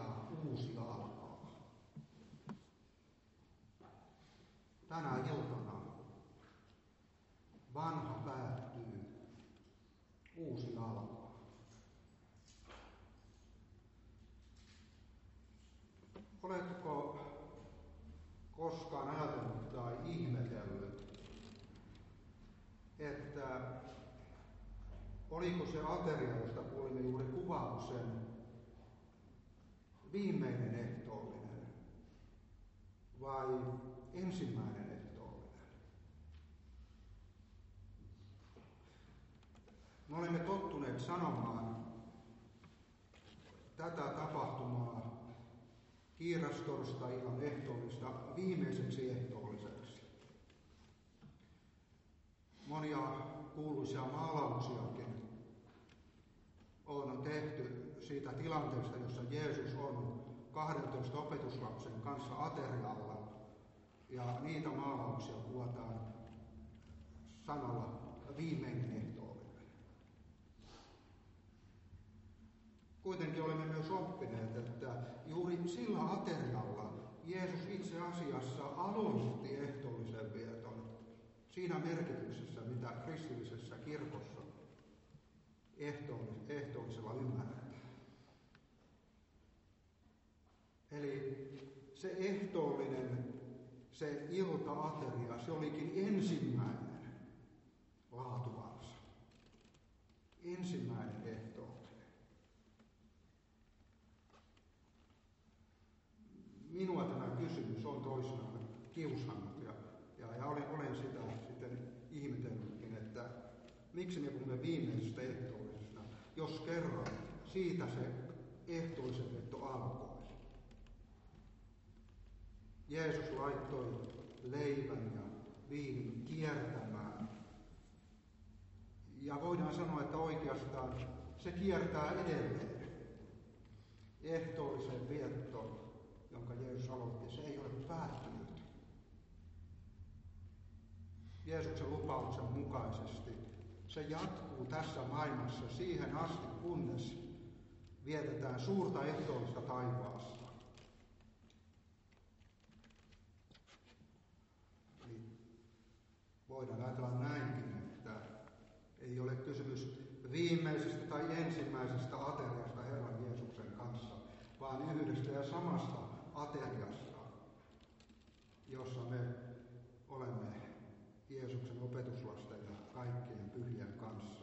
ja uusi alkaa. Tänä iltana vanha päättyy, uusi alkaa. Oletko koskaan ajatellut tai ihmetellyt, että oliko se ateria, josta kuulimme juuri kuvauksen, viimeinen ehtoollinen vai ensimmäinen ehtoollinen? Me olemme tottuneet sanomaan tätä tapahtumaa kiirastorstai-illan ehtoollista viimeiseksi ehtoolliseksi. Monia kuuluisia maalauksiakin on tehty siitä tilanteesta, jossa Jeesus on 12 opetuslapsen kanssa aterialla, ja niitä maalauksia kuvataan sanalla viimeinen ehtoollinen. Kuitenkin olemme myös oppineet, että juuri sillä aterialla Jeesus itse asiassa aloitti ehtoollisen vieton siinä merkityksessä, mitä kristillisessä kirkossa ehtoollisella ymmärretään. Eli se ehtoollinen, se ilta-ateria, se olikin ensimmäinen laatuansa. Ensimmäinen ehtoollinen. Minua tämä kysymys on toisinaan kiusannut ja olen sitä sitten ihmetellytkin, että miksi me puhumme viimeisestä ehtoollisesta, jos kerran siitä se ehtoollisen veto alkoi. Jeesus laittoi leivän ja viinin kiertämään. Ja voidaan sanoa, että oikeastaan se kiertää edelleen. Ehtoollisen vietto, jonka Jeesus aloitti, se ei ole päättynyt. Jeesuksen lupauksen mukaisesti se jatkuu tässä maailmassa siihen asti, kunnes vietetään suurta ehtoollista taivaassa. Eli voidaan ajatella näinkin, että ei ole kysymys viimeisestä tai ensimmäisestä ateriasta Herran Jeesuksen kanssa, vaan yhdestä ja samasta ateriasta, jossa me olemme Jeesuksen opetuslasten ja kaikkien pyhien kanssa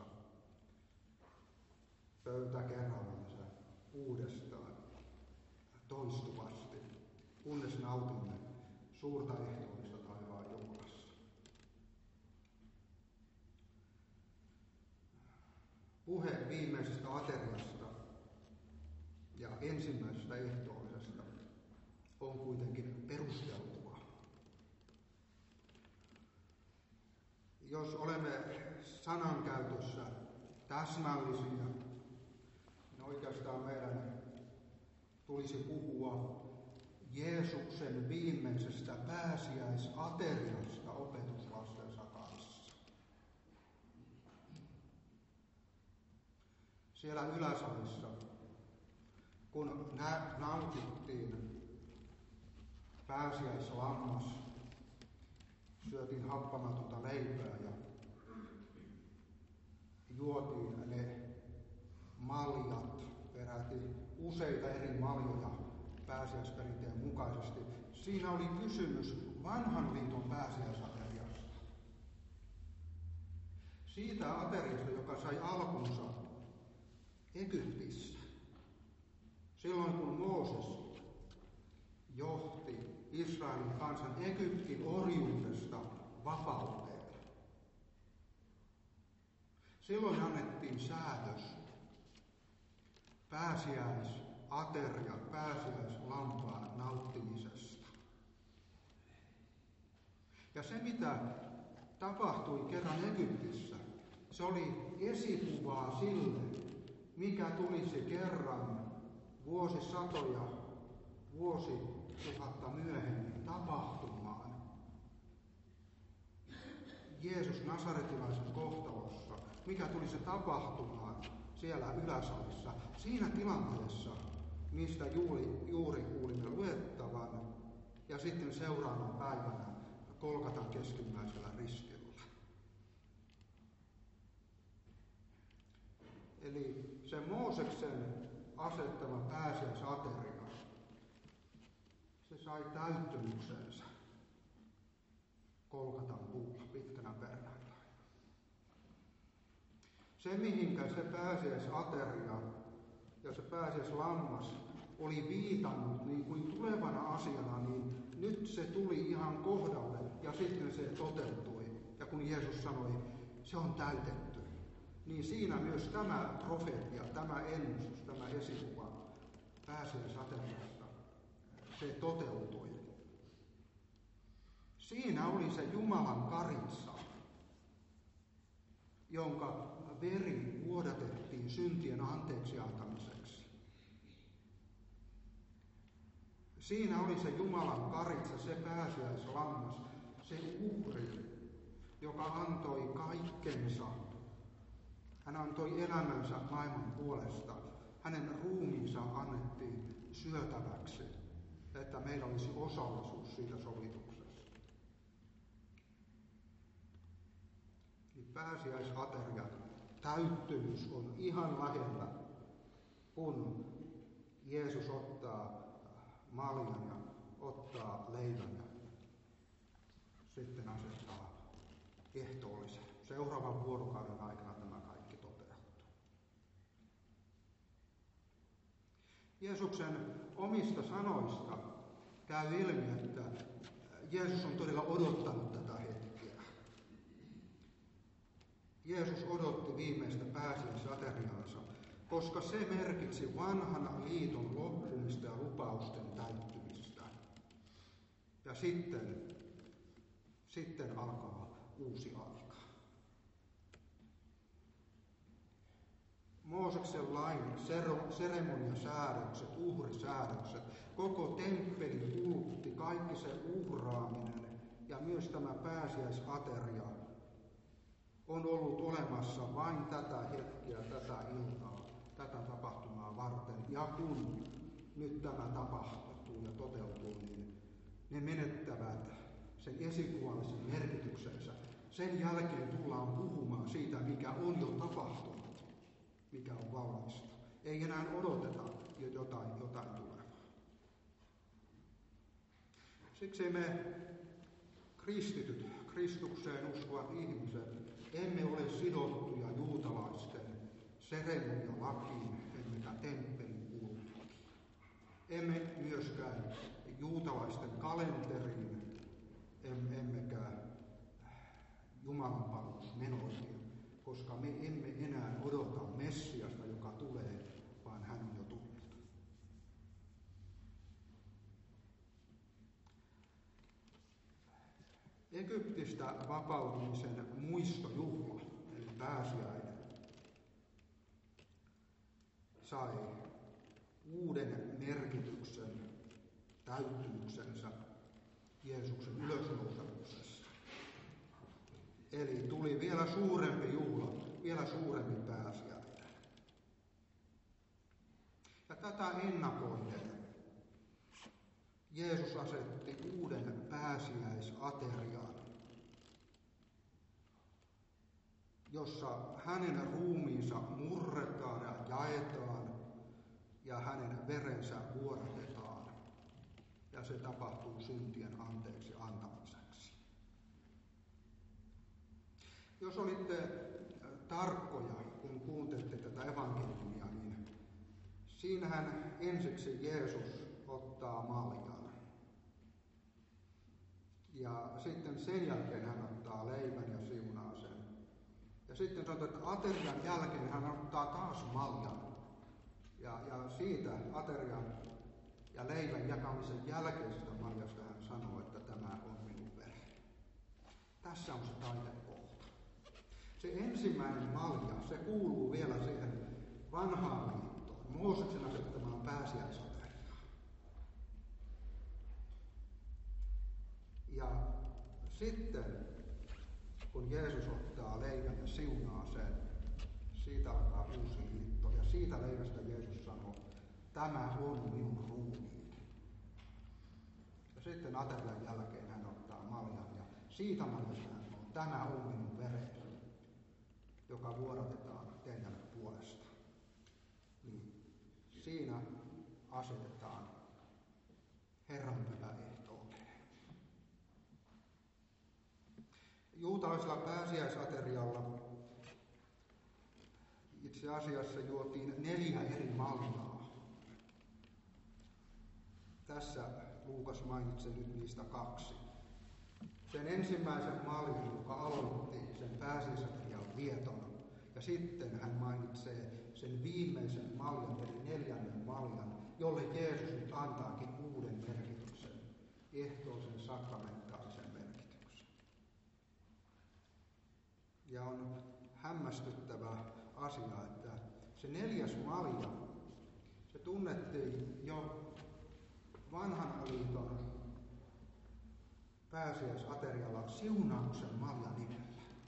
pöytä kerrallansa uudestaan toistuvasti, kunnes nautimme suurta ehtoollista taivaan juhlassa. Puhe viimeisestä ateriasta ja ensimmäisestä ehtoollisesta on kuitenkin perusteltua. Jos olemme sanankäytössä täsmällisiä, niin oikeastaan meidän tulisi puhua Jeesuksen viimeisestä pääsiäisateriasta opetuslastensa kanssa. Siellä yläsalissa, kun nautittiin pääsiäislammas, syötiin happamatonta leipää ja juotiin ne maljat, peräti useita eri maljoja pääsiäisperinteen mukaisesti. Siinä oli kysymys vanhan liiton pääsiäisateriasta. Siitä ateriasta, joka sai alkunsa Egyptissä. Silloin kun Mooses johti Israelin kansan Egyptin orjuudesta vapauteen. Silloin annettiin säädös pääsiäisaterian, pääsiäislampaan nauttimisesta. Ja se, mitä tapahtui kerran Egyptissä, se oli esikuvaa sille, mikä tulisi kerran vuosisatoja, vuosituhatta myöhemmin tapahtumaan Jeesus Nasaretilaisen kohtalossa, mikä tulisi tapahtumaan siellä yläsalissa, siinä tilanteessa, mistä juuri kuulimme luettavan, ja sitten seuraavana päivänä Golgatan keskimmäisellä ristillä. Eli se Mooseksen asettama pääsiäisateria, se sai täyttymyksensä Golgatan puulla pitkänä perjantaina. Se, mihinkä se pääsiäisateria ja se pääsiäislammas oli viitannut niin kuin tulevana asiana, niin nyt se tuli ihan kohdalle ja sitten se toteutui. Ja kun Jeesus sanoi, se on täytetty, niin siinä myös tämä profeetia, tämä ennustus, tämä esikuva pääsiäisateriasta, se toteutui. Siinä oli se Jumalan karitsa, jonka veri vuodatettiin syntien anteeksi antamiseksi. Siinä oli se Jumalan karitsa, se pääsiäislammas, se uhri, joka antoi kaikkensa. Hän antoi elämänsä maailman puolesta. Hänen ruumiinsa annettiin syötäväksi, että meillä olisi osallisuus siitä sovituksesta. Pääsiäisaterian täyttymys on ihan lähellä, kun Jeesus ottaa maljan ja ottaa leivän ja sitten asettaa ehtoollisen. Seuraavan vuorokauden aikana tämä kaikki toteutuu. Jeesuksen omista sanoista käy ilmi, että Jeesus on todella odottanut tätä hetkeä. Jeesus odotti viimeistä pääsiäisateriaansa, koska se merkitsi vanhan liiton loppumista ja lupausten täyttymistä. Ja sitten alkaa uusi aika. Mooseksen lain seremoniasäädökset, uhrisäädökset, koko temppelin kultti, kaikki se uhraaminen ja myös tämä pääsiäisateria on ollut olemassa vain tätä hetkeä, tätä iltaa, tätä tapahtumaa varten. Ja kun nyt tämä tapahtuu ja toteutuu, niin ne menettävät sen esikuvallisen merkityksensä. Sen jälkeen tullaan puhumaan siitä, mikä on jo tapahtunut, mikä on valmista. Ei enää odoteta jotain tulevaa. Siksi me kristityt, Kristukseen uskovat ihmiset, emme ole sidottuja juutalaisten seremonialakiin, emmekä temppelin kulttuuriin. Emme myöskään juutalaisten kalenteriin, emmekä jumalanpalvelusmenoihin, koska me emme enää odota Messiasta, joka tulee, vaan hän on jo tullut. Egyptistä vapautumisen muistojuhla, eli pääsiäinen, sai uuden merkityksen, täyttymyksensä Jeesuksen ylösnousemuksessa. Eli tuli vielä suurempi juhla, vielä suurempi pääsiäinen. Ja tätä ennakoiden Jeesus asetti uuden pääsiäisaterian, jossa hänen ruumiinsa murretaan ja jaetaan ja hänen verensä vuodatetaan. Ja se tapahtuu syntien anteeksi antamiseksi. Jos olitte tarkkoja, kun kuuntelitte tätä evankeliumia, niin siinähän ensiksi Jeesus ottaa maljan. Ja sitten sen jälkeen hän ottaa leivän ja siunaa sen. Ja sitten sanotaan, että aterian jälkeen hän ottaa taas maljan. Ja siitä aterian ja leivän jakamisen jälkeisestä maljasta hän sanoo, että tämä on minun vereni. Tässä on se taitekohta. Se ensimmäinen malja, se kuuluu vielä siihen vanhaan liittoon, Mooseksen asettamaan pääsiäisateriaan. Ja sitten, kun Jeesus ottaa leivän ja siunaa sen, siitä alkaa uusi liitto. Ja siitä leivästä Jeesus sanoo, tämä on minun ruumiini. Ja sitten aterian jälkeen hän ottaa maljan ja siitä maljasta hän sanoo, tämä on minun vereni, joka vuodatetaan teidän puolesta. Niin siinä asetetaan Herran pyhä ehtoolle. Juutalaisella pääsiäisaterialla itse asiassa juotiin 4 eri maljaa. Tässä Luukas mainitsee nyt niistä 2. Sen ensimmäisen maljan, joka aloitti sen pääsiäisaterian vieton, ja sitten hän mainitsee sen viimeisen maljan, eli 4. maljan, jolle Jeesus nyt antaakin uuden merkityksen, ehtoollisen sakramentaalisen merkityksen. Ja on hämmästyttävä asia, että se 4. malja, se tunnettiin jo vanhan liiton pääsiäisaterialla siunauksen malja nimellä.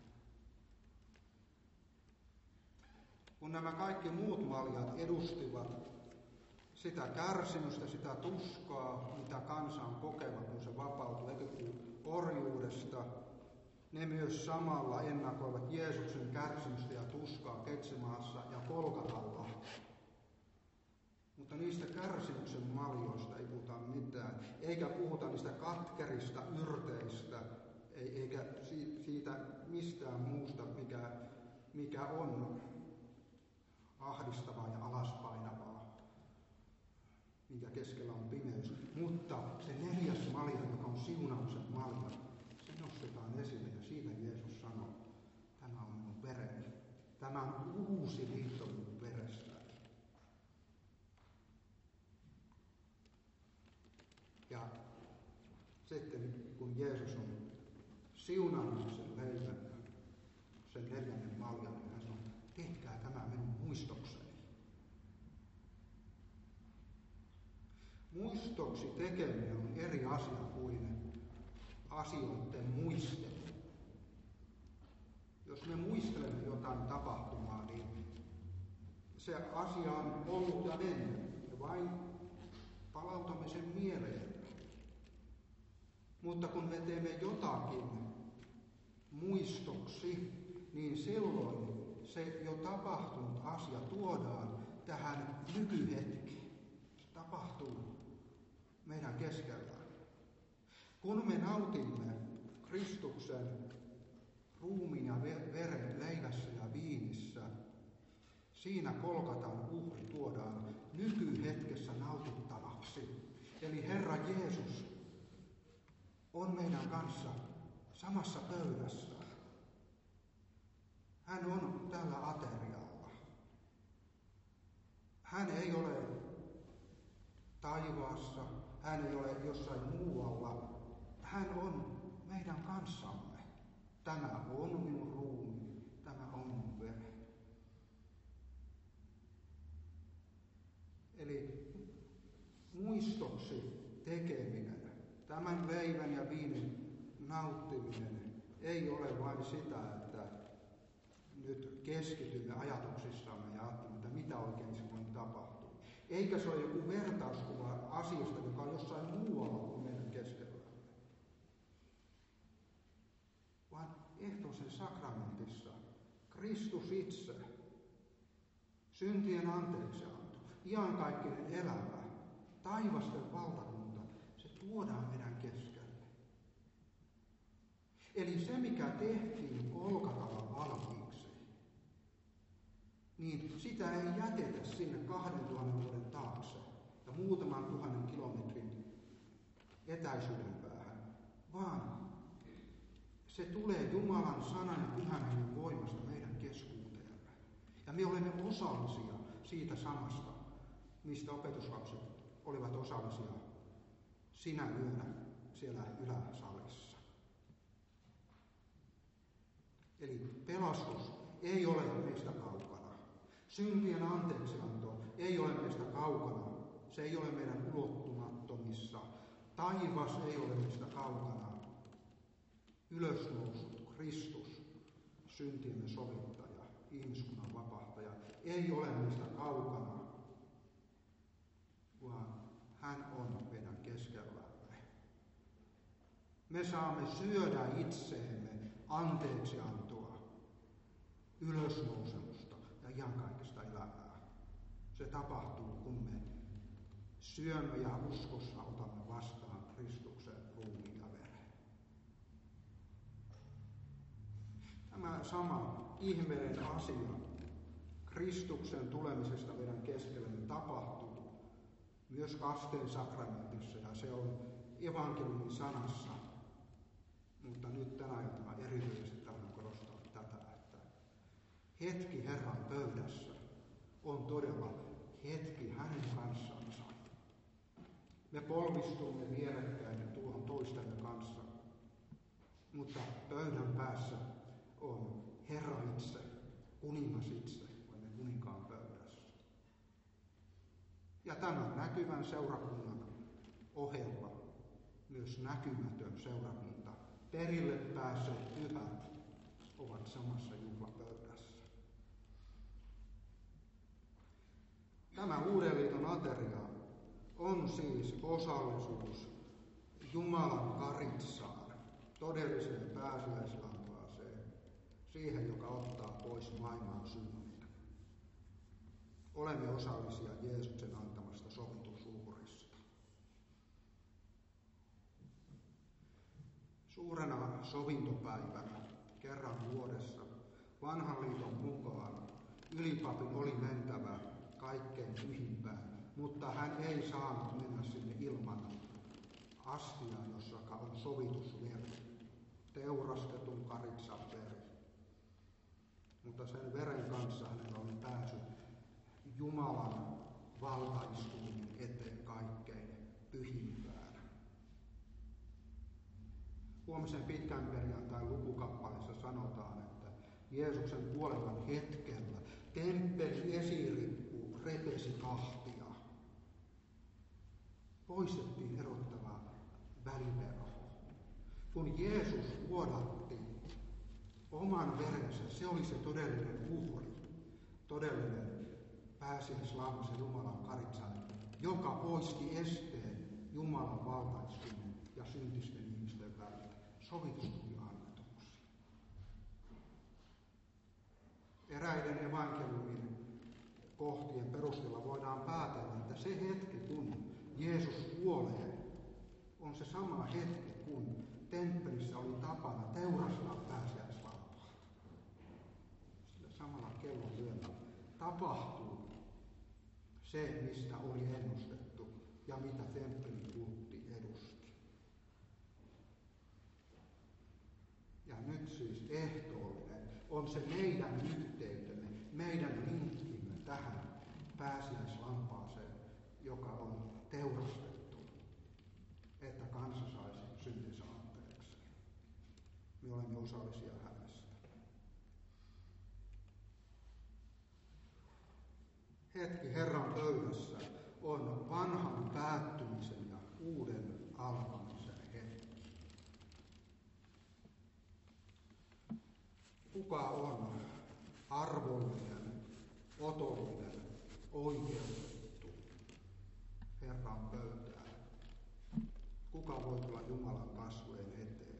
Kun nämä kaikki muut maljat edustivat sitä kärsimystä, sitä tuskaa, mitä kansa on kokenut, kun se vapautui Egyptin orjuudesta, ne myös samalla ennakoivat Jeesuksen kärsimystä ja tuskaa Getsemaassa ja Golgatalla. Mutta niistä kärsimyksen maljoista ei puhuta mitään, eikä puhuta niistä katkerista yrteistä, eikä siitä mistään muusta, mikä on ahdistavaa ja alaspainavaa, minkä keskellä on pimeys. Mutta se 4. malja, joka on siunauksen malja, se nostetaan esille ja siitä Jeesus sanoo, tämä on minun vereni. Tämä on uusi liitto minun verestäni. Ja sitten kun Jeesus on siunannut sen leivän, sen 4. maljan, niin hän sanoo, tehkää tämä minun muistokseni. Muistoksi tekeminen on eri asia kuin asioiden muistelu. Jos me muistelemme jotain tapahtumaa, niin se asia on ollut ja mennyt, ja vain palautamme sen mieleen. Mutta kun me teemme jotakin muistoksi, niin silloin se jo tapahtunut asia tuodaan tähän nykyhetkeen. Se tapahtuu meidän keskellään. Kun me nautimme Kristuksen ruumiin ja veren leivässä ja viinissä, siinä Golgatan uhri tuodaan nykyhetkessä nautittavaksi. Eli Herra Jeesus on meidän kanssa samassa pöydässä. Hän on tällä aterialla. Hän ei ole taivaassa, hän ei ole jossain muualla. Hän on meidän kanssamme. Tämä on minun ruumiini, tämä on minun veri. Eli muistoksi tekeminen, tämän leivän ja viinin nauttiminen ei ole vain sitä, että nyt keskitymme ajatuksissamme ja ajattelemme, että mitä oikein silloin tapahtuu. Eikä se ole joku vertauskuva asiasta, joka on jossain muualla kuin meidän keskellämme. Vaan ehtoollisen sakramentissa Kristus itse, syntien anteeksianto, iankaikkinen elämä, taivasten valtakunta, se tuodaan meidän keskelle. Eli se, mikä tehtiin Golgatalla valmiiksi, niin sitä ei jätetä sinne 2000 vuoden taakse ja muutaman 1000 kilometrin etäisyyden päähän, vaan se tulee Jumalan sanan ja pyhän hengen voimasta meidän keskuuteemme. Ja me olemme osallisia siitä samasta, mistä opetuslapset olivat osallisia sinä yönä siellä yläsalissa. Eli pelastus ei ole meistä kaukana. Syntien anteeksianto ei ole meistä kaukana. Se ei ole meidän ulottumattomissa. Taivas ei ole meistä kaukana. Ylösnousut Kristus, syntiemme sovittaja, ihmiskunnan vapahtaja, ei ole meistä kaukana. Me saamme syödä itseemme anteeksiantoa, ylösnousemusta ja iankaikkista elämää. Se tapahtuu, kun me syömme ja uskossa otamme vastaan Kristuksen ruumiin ja veren. Tämä sama ihmeellinen asia Kristuksen tulemisesta meidän keskellemme tapahtuu myös kasteen sakramentissa, ja se on evankeliumin sanassa. Mutta nyt tänä iltana erityisesti tahdon korostaa tätä, että hetki Herran pöydässä on todella hetki hänen kanssansa. Me polvistumme vierekkäin tuohon toistemme kanssa, mutta pöydän päässä on Herra itse, kuningas itse, olemme kuninkaan pöydässä. Ja tämän näkyvän seurakunnan ohella myös näkymätön seurakunta, perille päässeet pyhät, ovat samassa juhlapöydässä. Tämä Uuden liiton ateria on siis osallisuus Jumalan karitsaan, todelliseen pääsiäislampaaseen, siihen, joka ottaa pois maailman synnin. Olemme osallisia Jeesuksen antamasta sovitusuhrista. Suurena sovintopäivänä kerran vuodessa vanhan liiton mukaan ylipapin oli mentävä kaikkein pyhimpään, mutta hän ei saanut mennä sinne ilman astiaa, jossa on sovitusveri, teurastetun karitsan veri. Mutta sen veren kanssa hänellä oli pääsy Jumalan valtaistuimen eteen kaikkein pyhimpään. Huomisen pitkän perjantain lukukappaleessa sanotaan, että Jeesuksen kuoleman hetkellä temppelin esirippu repesi kahtia. Poistettiin erottava välivero. Kun Jeesus vuodatti oman verensä, se oli se todellinen uhri, todellinen pääsiäislammas ja Jumalan karitsan, joka poisti esteen Jumalan valtaistuminen ja syntisten ihmisten väliltä. Sovitus tuli annettomuksi. Eräiden evankeliumin kohtien perusteella voidaan päätellä, että se hetki, kun Jeesus kuolee, on se sama hetki, kun temppelissä oli tapana teurastaa pääsiäislampaat. Sillä samalla kellonlyöllä tapahtuu se, mistä oli ennustettu ja mitä temppelin kultti edusti. Ja nyt siis ehtoollinen on se meidän yhteytemme, meidän linkkimme tähän pääsiäislampaaseen, joka on teurastettu, että kansa saisi syntinsä anteeksi. Me olemme osallisia hänestä. Hetki Herran pöydässä on vanhan päättymisen ja uuden alkamisen hetki. Kuka on arvollinen, otollinen, oikeutettu Herran pöytään? Kuka voi tulla Jumalan kasvojen eteen?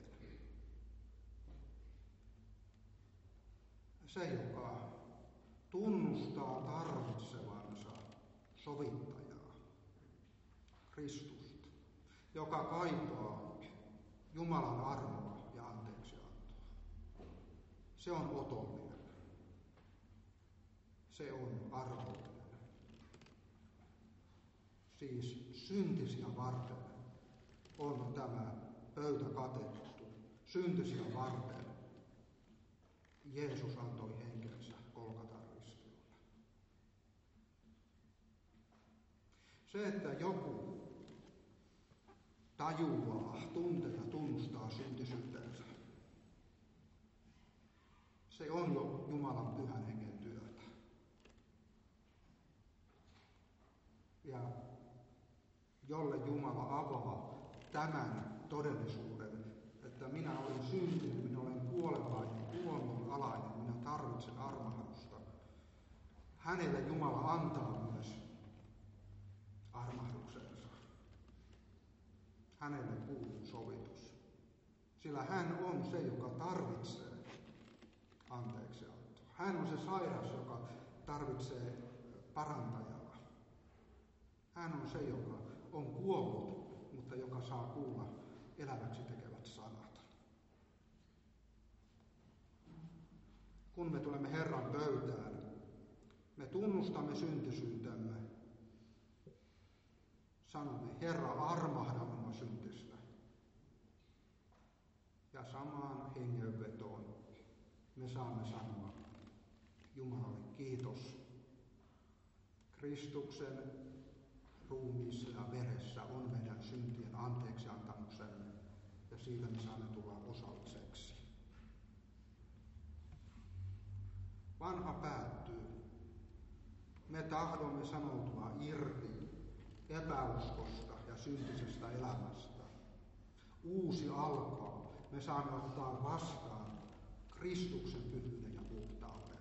Se, joka tunnustaa tarvitsevansa sovittajaa, Kristusta, joka kaipaa Jumalan armoa ja anteeksiantoa. Se on otollinen. Se on arvollinen. Siis syntisiä varten on tämä pöytä katettu. Syntisiä varten Jeesus antoi henkensä Golgatan ristillä. Se, että joku tajuaa, tuntee ja tunnustaa syntisyytensä, se on jo Jumalan pyhän hengen työtä. Ja jolle Jumala avaa tämän todellisuuden, että minä olen syntinen, minä olen kuolevainen, tuomion alainen, minä tarvitsen armahdusta. Hänelle Jumala antaa myös armahduksensa. Hänelle kuuluu sovitus. Sillä hän on se, joka tarvitsee anteeksiantoa. Hän on se sairas, joka tarvitsee parantajaa. Hän on se, joka on kuollut, mutta joka saa kuulla eläväksi tekevät sanat. Kun me tulemme Herran pöytään, me tunnustamme syntisyytemme. Sanomme, Herra, armahda minua syntistä. Ja samaan hengenvetoon me saamme sanoa Jumalalle kiitos. Kristuksen ruumiissa ja veressä on meidän syntien anteeksiantamuksemme, ja siitä me saamme tulla osalliseksi. Vanha päättyy. Me tahdomme sanoutua irti epäuskosta ja syntisestä elämästä. Uusi alkaa. Me saamme ottaa vastaan Kristuksen pyhyyden ja puhtauden.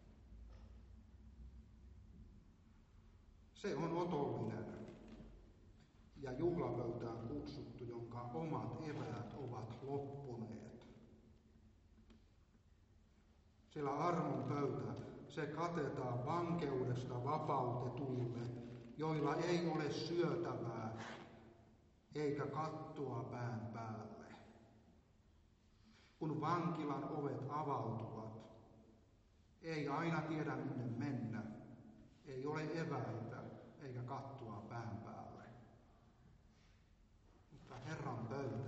Se on otollinen ja juhlapöytään kutsuttu, jonka omat eväät ovat loppuneet. Sillä armon pöytä, se katetaan vankeudesta vapautetuille, joilla ei ole syötävää eikä kattoa pään päälle. Kun vankilan ovet avautuvat, ei aina tiedä minne mennä, ei ole eväitä eikä kattoa pään päälle. Mutta Herran pöytä,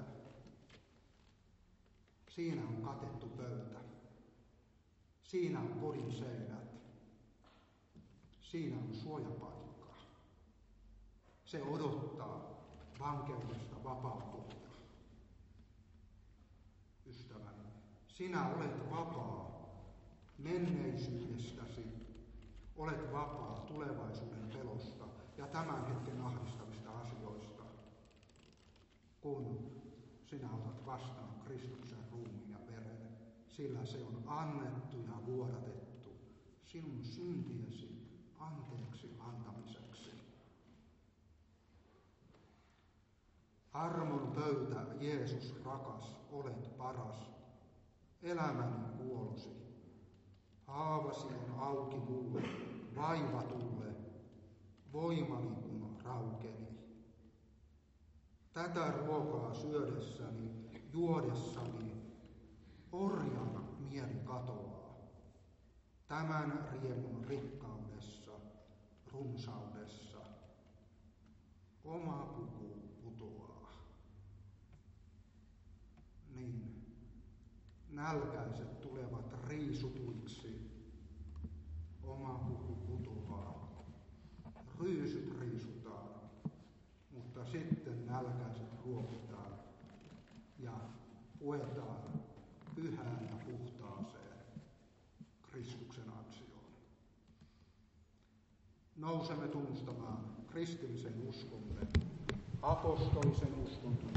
siinä on katettu pöytä. Siinä on kodin seinät. Siinä on suojapaikka. Se odottaa vankeudesta vapautumista. Ystäväni, sinä olet vapaa menneisyydestäsi. Olet vapaa tulevaisuuden pelosta ja tämän hetken ahdistavista asioista, kun sinä otat vastaan Kristuksen ruumiin ja veren, sillä se on annettu ja vuodatettu sinun syntiesi anteeksi antamiseksi. Armon pöytä, Jeesus rakas, olet paras, elämäni kuolosi. Haavasi on auki mulle, vaivatulle, voimani kun raukeni. Tätä ruokaa syödessäni, juodessani, orjan mieli katoaa. Tämän riemun rikkaudessa, runsaudessa, oma puku putoaa. Niin, nälkäiset tulevat riisutuiksi, oma puku putoaa. Ryysyt riisutaan, mutta sitten nälkäiset ruokitaan ja puetaan pyhään ja puhtaaseen Kristuksen ansioon. Nousemme tunnustamaan kristillisen uskomme, apostolisen uskon